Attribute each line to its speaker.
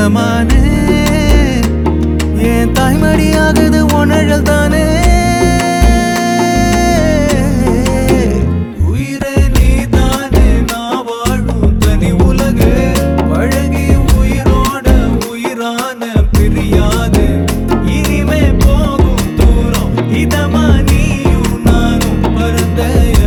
Speaker 1: செல்லமானே என் தாய்மடியாகுது உணழல் தானே உயிரே நீதானே நான் வாழும் தனி உலகு பழகி உயிரோட உயிரான பிரியா